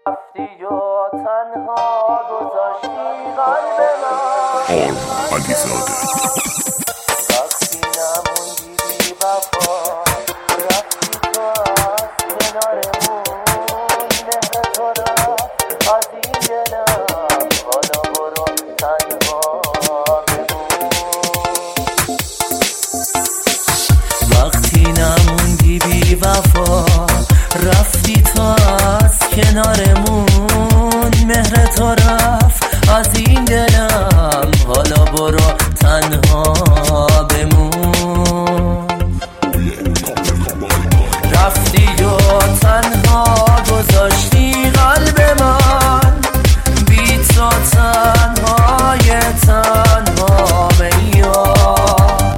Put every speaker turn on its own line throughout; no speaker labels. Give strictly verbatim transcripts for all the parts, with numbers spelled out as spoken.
رفتی و تنها گذاشتی قلب من
آرمان علیزاده
وقتی نموندی بی وفا رفتی تو از کنارمون مهر تو رفت از این دلم حالا برو تنها بمون وقتی نموندی بی وفا رفتی تو از کنارمون مهر تو رفت از این دلم حالا برو تنها بمون رفتی و تنها گذاشتی قلب من بی تو تنهای تنها میاد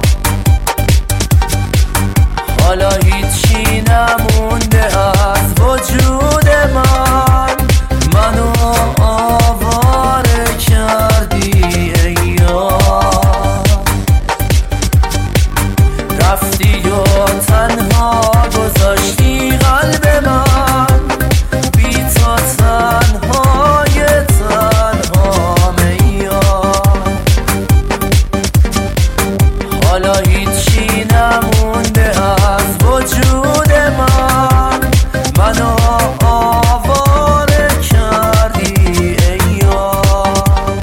حالا هیچی نمونده از وجود من منو آواره کردی ای یار رفتی و تنها گذاشتی قلب من بی تو تنهای تنها میاد حالا هیچی نمونده از وجود من منو آواره کردی ای یار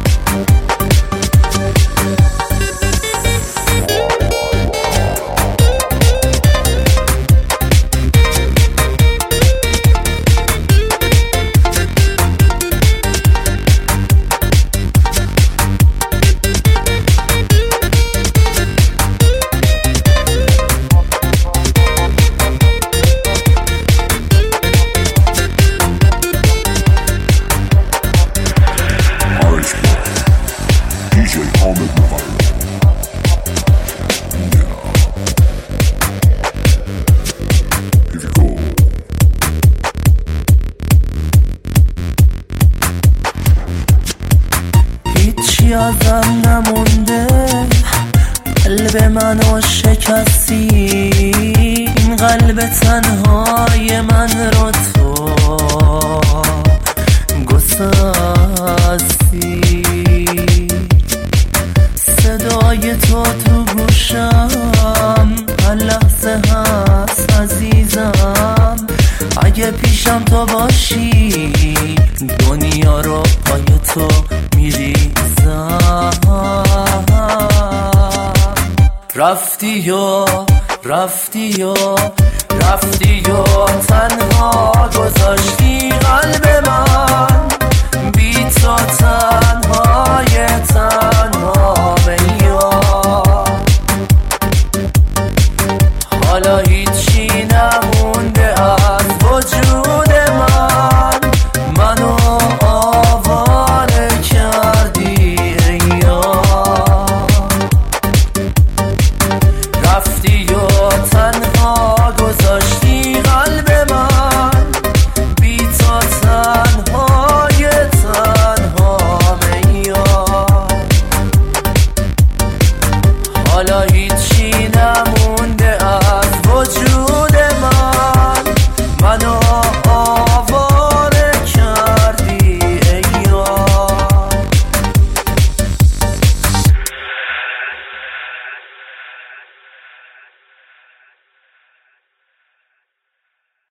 هیچی ازم نمونده قلب منو شکستی این قلب تنهای من رو تو گسستی صدای تو تو گوشم هر لحظه هست عزیزم اگه پیشم تو باشی دنیا رو پای تو میریزم رفتی و رفتی و رفتی و تنها گذاشتی